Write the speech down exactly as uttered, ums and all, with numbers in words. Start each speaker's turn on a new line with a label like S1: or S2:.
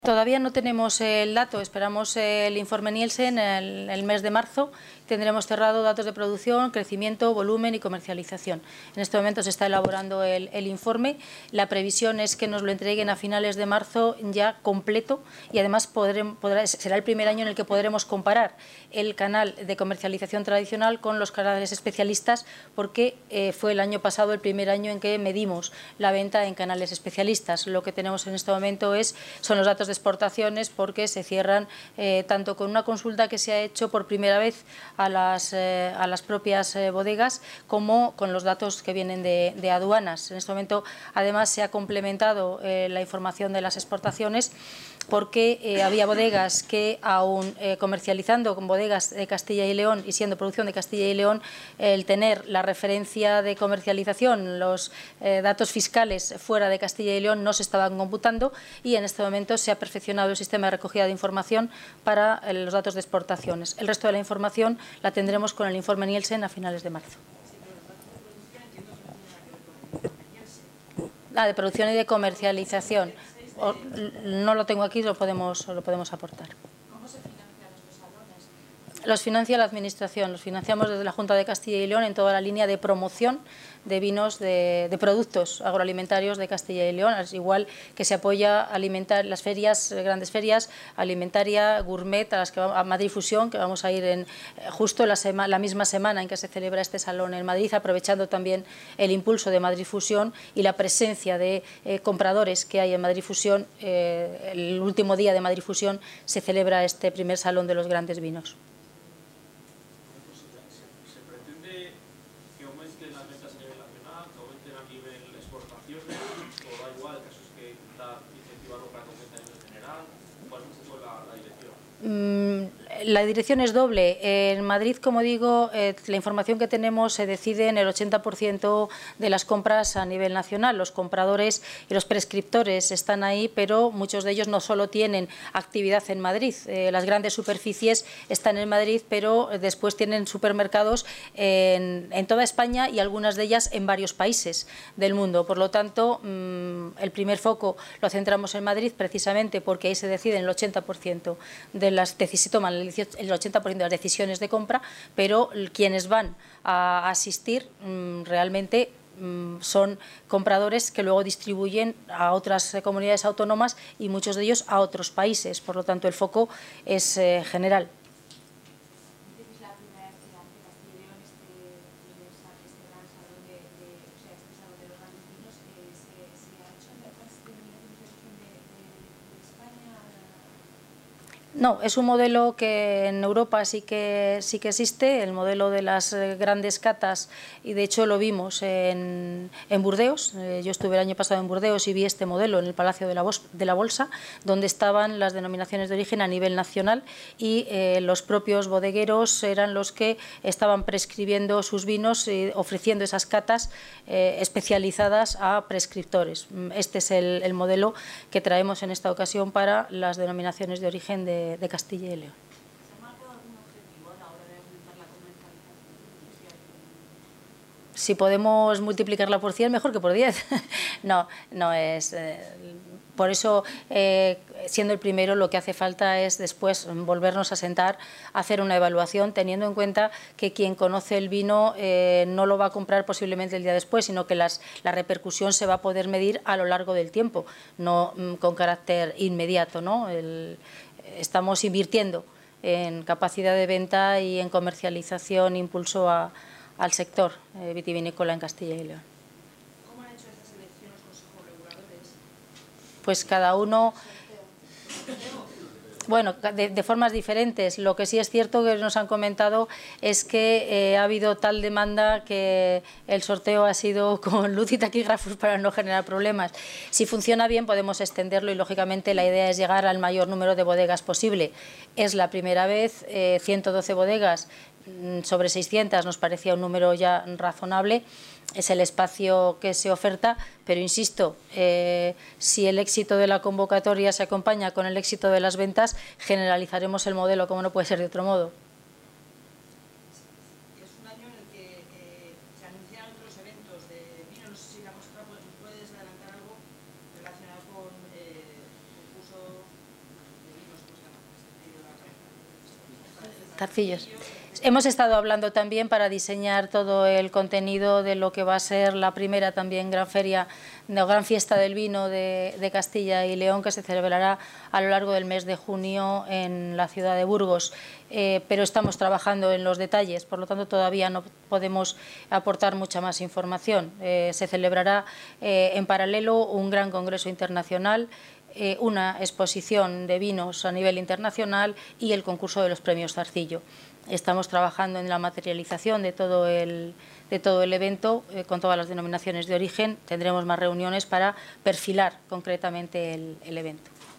S1: Todavía no tenemos el dato, esperamos el informe Nielsen el, el mes de marzo. Tendremos cerrado datos de producción, crecimiento, volumen y comercialización. En este momento se está elaborando el, el informe. La previsión es que nos lo entreguen a finales de marzo ya completo y además podremos, podrá, será el primer año en el que podremos comparar el canal de comercialización tradicional con los canales especialistas, porque eh, fue el año pasado el primer año en que medimos la venta en canales especialistas. Lo que tenemos en este momento es, son los datos de exportaciones, porque se cierran eh, tanto con una consulta que se ha hecho por primera vez a las, eh, a las propias eh, bodegas, como con los datos que vienen de, de aduanas. En este momento, además, se ha complementado eh, la información de las exportaciones, porque eh, había bodegas que, aún eh, comercializando con bodegas de Castilla y León y siendo producción de Castilla y León, eh, el tener la referencia de comercialización, los eh, datos fiscales fuera de Castilla y León no se estaban computando, y en este momento se ha perfeccionado el sistema de recogida de información para eh, los datos de exportaciones. El resto de la información la tendremos con el informe Nielsen a finales de marzo. La de producción y de comercialización. O, no lo tengo aquí, lo podemos, lo podemos aportar.
S2: ¿Cómo se financian estos salones?
S1: Los financia la Administración, los financiamos desde la Junta de Castilla y León en toda la línea de promoción de vinos, de, de productos agroalimentarios de Castilla y León, al igual que se apoya a alimentar las ferias, grandes ferias, alimentaria, gourmet, a las que vamos, a Madrid Fusión, que vamos a ir en justo la, sema, la misma semana en que se celebra este salón en Madrid, aprovechando también el impulso de Madrid Fusión y la presencia de eh, compradores que hay en Madrid Fusión. Eh, el último día de Madrid Fusión se celebra este primer salón de los grandes vinos. La dirección es doble. En Madrid, como digo, eh, la información que tenemos se decide en el ochenta por ciento de las compras a nivel nacional. Los compradores y los prescriptores están ahí, pero muchos de ellos no solo tienen actividad en Madrid. Eh, las grandes superficies están en Madrid, pero después tienen supermercados en, en toda España y algunas de ellas en varios países del mundo. Por lo tanto, mmm, el primer foco lo centramos en Madrid, precisamente porque ahí se deciden el ochenta por ciento de las decisiones, se toman el ochenta por ciento de las decisiones de compra, pero quienes van a asistir mmm, realmente mmm, son compradores que luego distribuyen a otras eh, comunidades autónomas y muchos de ellos a otros países. Por lo tanto, el foco es eh, general. No, es un modelo que en Europa sí que, sí que existe, el modelo de las grandes catas, y de hecho lo vimos en, en Burdeos. Eh, yo estuve el año pasado en Burdeos y vi este modelo en el Palacio de la, Bos, de la Bolsa, donde estaban las denominaciones de origen a nivel nacional y eh, los propios bodegueros eran los que estaban prescribiendo sus vinos y ofreciendo esas catas eh, especializadas a prescriptores. Este es el, el modelo que traemos en esta ocasión para las denominaciones de origen de de Castilla y León.
S2: ¿Se ha marcado algún objetivo a la hora de aumentar la comercialización?
S1: Si podemos multiplicarla por cien, mejor que por diez. No, no es... Eh, por eso, eh, siendo el primero, lo que hace falta es después volvernos a sentar, hacer una evaluación, teniendo en cuenta que quien conoce el vino eh, no lo va a comprar posiblemente el día después, sino que las, la repercusión se va a poder medir a lo largo del tiempo, no mm, con carácter inmediato, ¿no? El, Estamos invirtiendo en capacidad de venta y en comercialización, impulso a, al sector eh, vitivinícola en Castilla y León.
S2: ¿Cómo han hecho estas elecciones los consejos reguladores?
S1: Pues cada uno... Bueno, de, de formas diferentes. Lo que sí es cierto que nos han comentado es que eh, ha habido tal demanda que el sorteo ha sido con luz y taquígrafos para no generar problemas. Si funciona bien podemos extenderlo y lógicamente la idea es llegar al mayor número de bodegas posible. Es la primera vez, eh, ciento doce bodegas sobre seiscientas nos parecía un número ya razonable. Es el espacio que se oferta, pero insisto, eh, si el éxito de la convocatoria se acompaña con el éxito de las ventas, generalizaremos el modelo, como no puede ser de otro modo.
S2: Es un año en el que eh, se anuncian otros eventos de vino, no sé si la mostra puedes adelantar algo relacionado con eh, concurso
S1: Zarcillos. Hemos estado hablando también para diseñar todo el contenido de lo que va a ser la primera también gran feria, la gran fiesta del vino de, de Castilla y León, que se celebrará a lo largo del mes de junio en la ciudad de Burgos. Eh, pero estamos trabajando en los detalles, por lo tanto todavía no podemos aportar mucha más información. Eh, se celebrará eh, en paralelo un gran congreso internacional, eh, una exposición de vinos a nivel internacional y el concurso de los premios Zarcillo. Estamos trabajando en la materialización de todo el, de todo el evento eh, con todas las denominaciones de origen. Tendremos más reuniones para perfilar concretamente el, el evento.